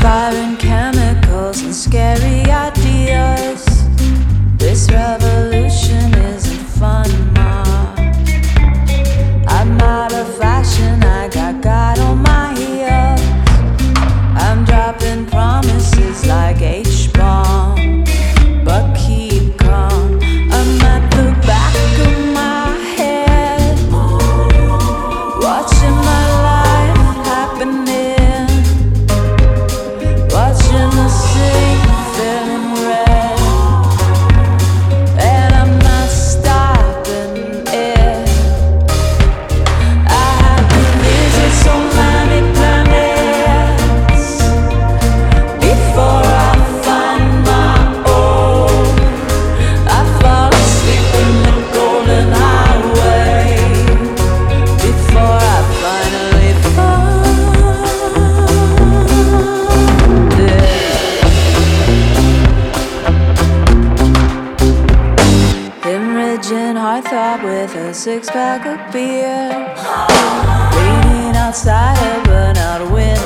Firing chemicals and scary ideas. This revolution isn't fun, ma. I'm out of fashion, I got God on my heels. I'm dropping promises like H-bombs, but keep calm. I'm at the back of my head, watching my life happening, watching the sea feeling red, and I'm not stopping it. I have to visit so many planets before I find my own. I fall asleep in the golden highway before I finally find it. Hemorrhaging heartthrob with a six-pack of beer, waiting outside a burnout window.